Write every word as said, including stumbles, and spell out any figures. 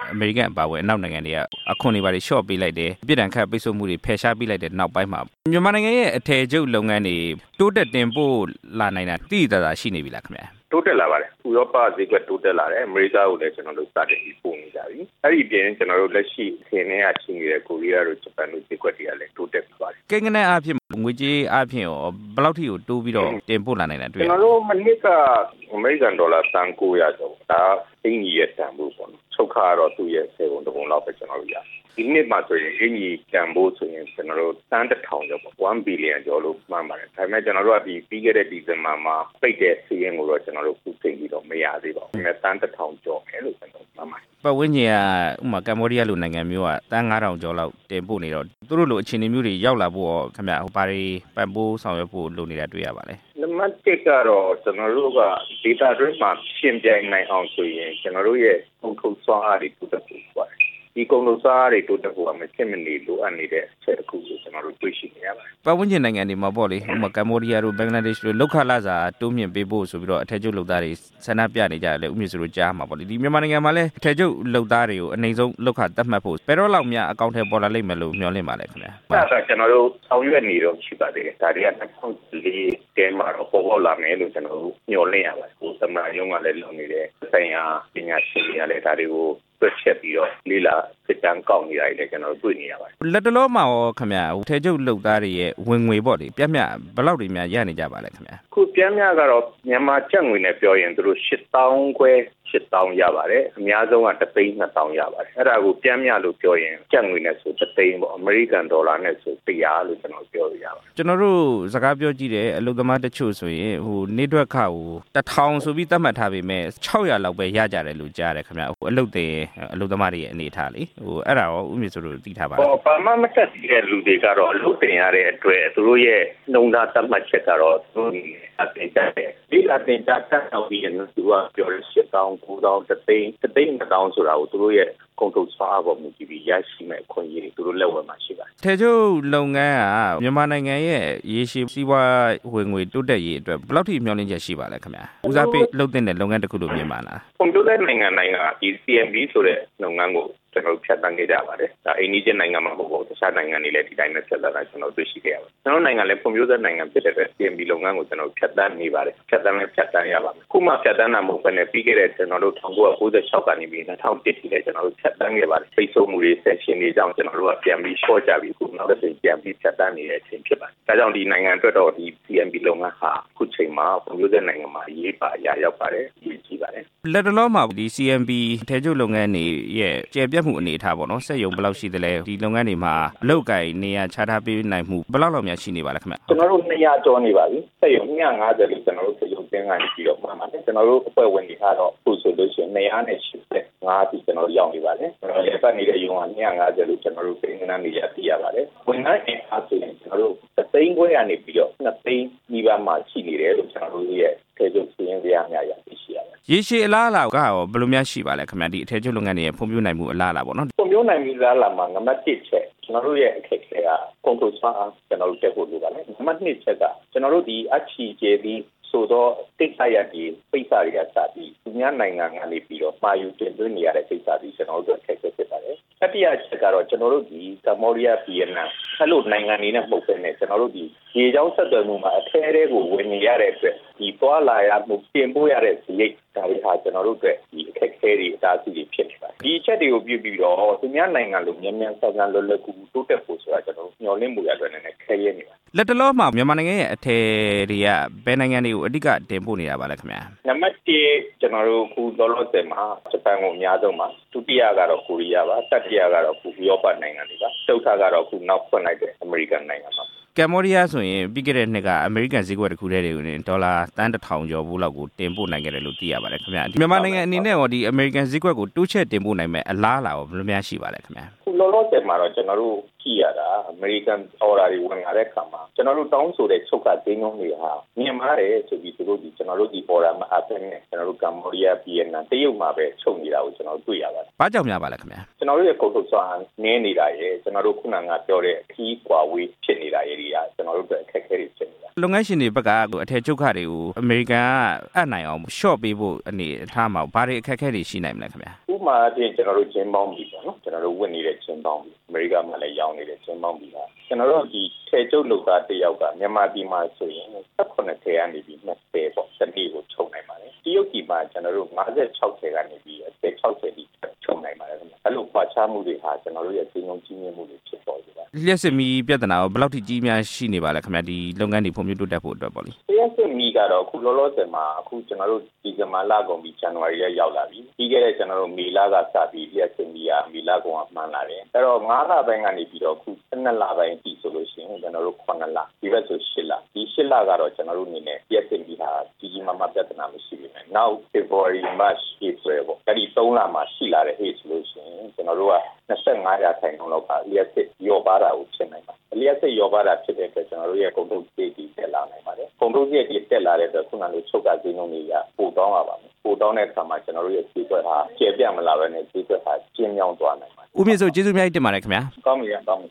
အမေရိကန်ပါဝင်အနောက်နိုင်ငံတွေကအခွန်တွေပါတွေရှော့ပေးလိုက်တယ်ပြည်ထောင်ခတ်ပိတ်ဆို့မှုတွေဖယ်ရှားပေးလိုက်တဲ့နောက်ပိုင်းမှာမြန်မာနိုင်ငံရဲ့အထည်ချုပ်လုပ်ငန်းတွေတိုးတက်တင်ပို့လာနိုင်တာသိသိသာသာရှိနေပြီလားခင်ဗျာတိုးတက်လာပါတယ်ဥရောပဈေးကွက်တိုးတက်လာတယ်အမေရိကကိုလည်းကျွန်တော်တို့စတင်ပြီးပို့နေကြပြီအဲ့ဒီပြင်ကျွန်တော်တို့လက်ရှိအထည်နဲ့အချင်းနေတဲ့ကိုရီးယားတို့ဂျပန်တို့ဈေးကွက်တွေကလည်းတိုးတက်ပြီးပါတယ်ကိန်းဂဏန်းအဖြစ်ငွေကြေးအဖြစ်ရောဘယ်လောက်ထိကိုတိုးပြီးတော့တင်ပို့လာနိုင်တာတွေ့ကျွန်တော်တို့မနစ်ကအမေရိကန်ဒေါ်လာသန်း၉ရာကျော်ဒါအင်ကြီးရဲ့တန်ဖိုးပေါ့နော်ချုပ်ခါတော့သူ့ရဲ့ဆယ်ပုံတစ်ပုံလောက်ပဲကျွန်တော်တို့ရဒီနှစ်မှာဆိုရင်အင်ကြီးတန်ဖိုးဆိုရင်ကျွန်တော်တို့သန်းတစ်ထောင်ကျော်ပေါ့one billionကျော်လို့မှန်းပါတယ်ဒါပေမဲ့ကျွန်တော်တို့ကဒီပြီးခဲ့တဲ့ဒီဇင်ဘာမှာပိတ်တဲ့စီးရင်ကိုတော့ကျွန်တော်တို့ခုချိန်ပြီးတော့မရသေးပါဘူးဒါပေမဲ့သန်းတစ်ထောင်ကျော်မယ်လို့ကျွန်တော်မှန်းပါတယ်ပတ်ဝန်းကျင်ကဥပမာကမ္ဘောဒီးယားလိုနိုင်ငံမျိုးကသန်း၅ထောင်ကျော်လောက်တင်ပို့နေတော့သူတို့လိုအခြေအနေမျိုးတွေရောက်လာဖို့ရောခင်ဗျဟိုပါတွေပံ့ပိုးဆောင်ရွက်ဖို့လုပ်နေတာတွေ့ရပါလေနံပါတ်တစ်ကတော့ကျွန်တော်တို့က data တွေမှာရှင်းပြနိုင်အောင်ဆိုရင်ကျွန်တော်တို့ရဲ့ကုန်ထုတ်စွမ်းအားတွေတိုးတက်ဖို့ပါတယ်ဒီကုန်ထုတ်စွမ်းအားတွေတိုးတက်ဖို့ကမဖြစ်မနေလိုအပ်နေတဲ့အချက်တစ်ခုကိုကျွန်တော်တို့တွေ့ရှိနေရပါတယ်ပတ်ဝန်းကျင်နိုင်ငံတွေမှာပေါ့လေဥပမာကမ္ဘောဒီးယားတို့ဘင်္ဂလားဒေ့ရှ်တို့လောက်ခလာစာတိုးမြင့်ပေးဖို့ဆိုပြီးတော့အထည်ချုပ်လုပ်သားတွေဆန္ဒပြနေကြတယ်လေဥမျိုးဆိုလို့ကြားမှာပေါ့လေဒီမြန်မာနိုင်ငံမှာလည်းအထည်ချုပ်လုပ်သားတွေကိုအနိုင်ဆုံးလောက်ခသတ်မှတ်ဖို့ဘယ်တော့လောက်များအကောင့်ထဲပေါ်လာလိမ့်မယ်လို့မျှော်လင့်ပါလဲခင်ဗျာအဲ့ဒါကျွန်တော်တို့ဆောင်ရွက်နေတော့ရှိပါသေးတယ်ဒါတွေက၂၀၁၄တဲမှာတော့ပေါ်ပေါ်လာမယ်လို့ကျွန်တော်တို့မျှော်လင့်ရပါတယ်ဟိုသမ္မတရုံးကလည်းလုပ်နေတဲ့ဆိုင်ရာပညာရှင်တွေကလည်းဒါတွေကိုတွက်ချက်ပြီးတော့လေးလာစစ်တမ်းကောက်နေတာလည်းကျွန်တော်တို့တွေ့နေရပါတယ်လက်တလောမှာရောခင်ဗျာဟိုထဲကျုပ်လုပ်သားတွေရဲ့ဝင်ငွေပေါ့လေပြတ်မြဘယ်လောက်တွေများရနေကြပါလဲခင်ဗျာခုပြတ်မြကတော့မြန်မာကျပ်ငွေနဲ့ပြောရင်သူတို့၈သောင်းခွဲ၈သောင်းရပါတယ်အများဆုံးကတစ်သိန်းနှစ်သောင်းရပါတယ်အဲ့ဒါကိုပြတ်မြလို့ပြောရင်ကျပ်ငွေနဲ့ဆိုတစ်သိန်းပေါ့အမေရိကန်ဒေါ်လာနဲ့ဆိုတစ်ရာလို့ကျွန်တော်ပြောရပါတယ်ကျွန်တော်တို့စကားပြောကြည့်တယ်အလုပ်သမားတချို့ဆိုရင်ဟိုနေတွက်ခါကိုတစ်ထောင်ဆိုပြီးသတ်မှတ်ထားပေမဲ့၆ရာလောက်ပဲရကြတယ်လို့ကြားတယ်ခင်ဗျာဟိုအလုပ်တွေအလုပ်သမားတွေရဲ့အနေထားလေဟိုအဲ့ဒါရောဥမျိုးဆိုလို့သိထားပါလားဟောဘာမှမတက်သေးတဲ့လူတွေကတော့အလုပ်တင်ရတဲ့အတွက်သူတို့ရဲ့နှုံသားသတ်မှတ်ချက်ကတော့သူတို့အတင်ကြတယ်ဒီအတင်ကြတဲ့အောင်ပြီးရင်သူကပြောရရှစ်တောင်းကိုတောင်းတစ်သိန်းတစ်သိန်းနှစ်တောင်းဆိုတာကိုသူတို့ရဲ့ကုန်ထုတ်စွာအပေါ်မူတည်ပြီးရရှိမဲ့ခွင့်ရသူတို့လက်ဝယ်မှာရှိပါတယ်။ထဲချုပ်လုပ်ငန်းကမြန်မာနိုင်ငံရဲ့ရေရှည်စီးပွားဝင်ငွေတိုးတက်ရေးအတွက်ဘယ်လောက်ထိမျှော်လင့်ချက်ရှိပါလဲခင်ဗျာ။ဦးစားပေးလုပ်တဲ့လုပ်ငန်းတစ်ခုလို့မြင်ပါလား။ကွန်ပျူတာနိုင်ငံနိုင်ငံဒီ စီ အမ် ဘီ ဆိုတဲ့လုပ်ငန်းကိုကျွန်တော်ဖြတ်တန်းခဲ့ကြပါတယ်။ဒါအိန္ဒိယနိုင်ငံမှာမဟုတ်ဘူးတခြားနိုင်ငံတွေလည်းဒီတိုင်းနဲ့ဆက်လက်လာကျွန်တော်တွေ့ရှိခဲ့ရပါတယ်။ကျွန်တော်နိုင်ငံလည်းကွန်ပျူတာနိုင်ငံဖြစ်တဲ့အတွက် စီ အမ် ဘီ လုပ်ငန်းကိုကျွန်တော်ဖြတ်တန်းနေပါတယ်။ဖြတ်တန်းလည်းဖြတ်တန်းရပါမယ်။ခုမှဖြတ်တန်းတာမဟုတ်ဘဲနဲ့ပြီးခဲ့တဲ့ကျွန်တော်တို့၁၉၉၆ကနေပြီး၂၀၀၁ထိလည်းကျွန်တော်တို့ဖြတ်တန်းခဲ့ပါတယ်။ပိတ်ဆို့မှုတွေဆက်ရှင်နေကြောင်းကျွန်တော်တို့ကပြန်ပြီးရှော့ကြပြီးခုနောက်တစ်ချိန်ပြန်ပြီးဖြတ်တန်းနေတဲ့အချိန်ဖြစ်ပါတယ်။ဒါကြောင့်ဒီနိုင်ငံအတွက်တော့ဒီ စီ အမ် ဘီ လုပ်ငန်းဟာခုချိန်မှာကွန်ပျူတာနိုင်ငံမှာရေးပါရရောက်ပါတယ်။ရေးကြည့်ပါတယ်။လက်တလောမှာဒီ စီ အမ် ဘီ ထဲချုပ်လုပ်ငန်းတွေရဲ့ကျေပြတ်မှုအနေအထားပေါ့နော်စက်ရုံဘယ်လောက်ရှိသလဲဒီလုပ်ငန်းတွေမှာအလုပ်ကိုင်နေရာချထားပေးနိုင်မှုဘယ်လောက်လောက်များရှိနေပါလဲခင်ဗျကျွန်တော်တို့၂ရာကျော်နေပါပြီစက်ရုံ၂၅၀လို့ကျွန်တော်တို့စက်ရုံတင်ကနေပြီးတော့မှပါတယ်ကျွန်တော်တို့အဖွဲ့ဝင်တွေကတော့ခုဆိုလို့ရှိရင်၂၈၅ပြီးကျွန်တော်တို့ရောက်နေပါတယ်ကျွန်တော်လည်းပတ်နေတဲ့ရုံက၂၅၀လို့ကျွန်တော်တို့ပြင်နှန်းနေရသိရပါတယ်ဝန်ထမ်းအင်အားဆိုရင်ကျွန်တော်တို့သသိန်းခွဲကနေပြီးတော့နှစ်သိန်းနီးပါးမှရှိနေတယ်လို့ကျွန်တော်တို့ရဲ့ထဲချုပ်စီးရင်ကြရများရသိရှိရပါတယ်ရေရှည်အလားအလာကရောဘယ်လိုများရှိပါလဲခင်ဗျဒီအထည်ချုပ်လုပ်ငန်းတွေရဲ့ဖွံ့ဖြိုးနိုင်မှုအလားအလာပေါ့နော်ဖွံ့ဖြိုးနိုင်မှုအလားအလာမှာနံပါတ်တစ်ချက်ကျွန်တော်တို့ရဲ့အခက်အခဲကကွန်ထရိုစွမ်းကျွန်တော်တို့တက်ဖို့လိုပါတယ်နံပါတ်နှစ်ချက်ကကျွန်တော်တို့ဒီအချီကျဲပြီးဆိုတော့တိတ်ဆိုင်ရပြီးပိတ်စာတွေကစပြီးသူများနိုင်ငံကနေပြီးတော့မှာယူတင်သွင်းနေရတဲ့ကိစ္စတွေကျွန်တော်တို့အခက်အခဲဖြစ်ပါတယ်တတိယချက်ကတော့ကျွန်တော်တို့ဒီကမ္ဘောဒီးယားဗီယက်နမ်အဲ့လိုနိုင်ငံတွေနဲ့ပုံစံနဲ့ကျွန်တော်တို့ဒီရေကြောင်းဆက်သွယ်မှုမှာအထဲထဲကိုဝင်နေရတဲ့အတွက်ဒီသွားလာရမှုပြင်ပို့ရတဲ့စရိတ်ဒါတွေဟာကျွန်တော်တို့အတွက်ဒီအခက်အခဲတွေအတားအဆီးတွေဖြစ်နေပါတယ်ဒီအချက်တွေကိုပြုပြီးတော့သူများနိုင်ငံလိုမြန်မြန်ဆန်ဆန်လွယ်လွယ်ကူကူတိုးတက်ဖို့ဆိုတာကျွန်တော်တို့မျှော်လင့်မှုရတဲ့အနေနဲ့ခဲရဲနေပါလက်တလောမှာမြန်မာနိုင်ငံရဲ့အထည်တွေကဘယ်နိုင်ငံတွေကိုအဓိကတင်ပို့နေတာပါလဲခင်ဗျာနံပါတ်တစ်ကျွန်တော်တို့ခုလောလောဆယ်မှာဂျပန်ကိုအများဆုံးပါဒုတိယကတော့ကိုရီးယားပါတတိယကတော့ခုဥရောပနိုင်ငံတွေပါသုတ်ထကတော့ခုနောက်ဖွင့်လိုက်တဲ့အမေရိကန်နိုင်ငံပါကမ္ဘောဒီးယားဆိုရင်ပြီးခဲ့တဲ့နှစ်ကအမေရိကန်ဈေးကွက်တစ်ခုတည်းတွေကိုဒေါ်လာသန်းတစ်ထောင်ကျော်ဘူးလောက်ကိုတင်ပို့နိုင်ခဲ့တယ်လို့သိရပါတယ်ခင်ဗျာဒီမြန်မာနိုင်ငံအနေနဲ့ရောဒီအမေရိကန်ဈေးကွက်ကိုတိုးချဲ့တင်ပို့နိုင်မဲ့အလားအလာရောဘယ်လိုများရှိပါလဲခင်ဗျာခုလောလောဆယ်မှာတော့ကျွန်တော်တို့ကြည့်ရတာအမေရိကန်အော်ဒါတွေဝင်လာတဲ့အခါမှာကျွန်တော်တို့တောင်းဆိုတဲ့ချုပ်ကဈေးနှုန်းတွေဟာမြင့်မားတယ်ဆိုပြီးသူတို့ဒီကျွန်တော်တို့ဒီအော်ဒါမှာအပ်နဲ့ကျွန်တော်တို့ကမ္ဘောဒီးယားဗီယက်နမ်တရုတ်မှာပဲချုပ်နေတာကိုကျွန်တော်တွေ့ရပါတယ်။ဘာကြောင့်များပါလဲခင်ဗျာကျွန်တော်တို့ရဲ့ကုန်ထုတ်စွမ်းနည်းနေတာရဲ့ကျွန်တော်တို့ခုနကပြောတဲ့ခီးကွာဝေးဖြစ်နေတာရဲ့တွေကကျွန်တော်တို့အတွက်အခက်အခဲတွေဖြစ်နေတာလုပ်ငန်းရှင်တွေဘက်ကအထည်ချုပ်ခတွေကိုအမေရိကန်ကအပ်နိုင်အောင်ရှော့ပေးဖို့အနေအထားမှာဘာတွေအခက်အခဲတွေရှိနိုင်မလဲခင်ဗျာဥပမာအပြင်ကျွန်တော်တို့ချင်းပေါင်းပြီပေါ့နော်ကျွန်တော်တို့ဝင်နေတဲ့ချင်းပေါင်းပြီအမေရိကမှာလည်းရောင်းနေတဲ့ချင်းပေါင်းပြီကကျွန်တော်တို့ဒီထဲကျုပ်လုပ်သားတယောက်ကမြန်မာပြည်မှာဆိုရင်၁၈ထဲကနေပြီး၂၀ပေါ့တနေ့ကိုချုပ်နိုင်ပါတယ်တရုတ်ပြည်မှာကျွန်တော်တို့၅၆ထဲကနေပြီးအသက်၆၀တိချုပ်နိုင်ပါတယ်အဲ့လိုခွာခြားမှုတွေဟာကျွန်တော်တို့ရဲ့စီးလုံးကြီးမြင့်မှုတွေဖြစ်ပေါ်နေတာလျှက်စစ်မီပြဿနာကိုဘယ်လောက်ထိကြီးများရှိနေပါလဲခင်ဗျာဒီလုပ်ငန်းတွေဖွံ့ဖြိုးတိုးတက်ဖို့အတွက်ပေါ့လေလျှက်စစ်မီကတော့အခုလောလောဆယ်မှာအခုကျွန်တော်တို့ဒီဇင်ဘာလကုန်ပြီးဇန်နဝါရီရက်ရောက်လာပြီပြီးခဲ့တဲ့ကျွန်တော်တို့မေလကစပြီးလျှက်စစ်မီကမေလကုန်ကမှန်းလာတယ်အဲ့တော့၅လပိုင်းကနေပြီးတော့အခု၁၂လပိုင်းပြီဆိုလို့ရှိရင်ကျွန်တော်တို့ခုနှစ်လဒီဘက်ဆို၈လဒီ၈လကတော့ကျွန်တော်တို့အနေနဲ့လျှက်စစ်မီဟာကြီးကြီးမားမားပြဿနာမရှိဘူးမယ်နောက် February March April ပေါ့အဲ့ဒီ၃လမှာရှိလာတဲ့ age လို့ရှိရင်ကျွန်တော်တို့က၂၅ရာခိုင်နှုန်းလောက်ကလျှက်စစ်ရောပါတာကိုဖြစ်နိုင်ပါတယ်လျှက်စစ်ရောပါတာဖြစ်တဲ့အတွက်ကျွန်တော်တို့ရဲ့ကုန်ထုတ်ကြေးကြီးတက်လာနိုင်ပါတယ်ကုန်ထုတ်ကြေးကြီးတက်လာတဲ့အတွက်ခုနကလိုချုပ်ကဈေးနှုန်းတွေကပိုတောင်းရပါမယ်ပိုတောင်းတဲ့အခါမှာကျွန်တော်တို့ရဲ့ဈေးကွက်ဟာကျေပြတ်မလာဘဲနဲ့ဈေးကွက်ဟာကျဉ်းမြောင်းသွားနိုင်ပါတယ်ဦးမြင့်စိုးကျေးဇူးအများကြီးတင်ပါတယ်ခင်ဗျာကောင်းပြီကောင်းပြီ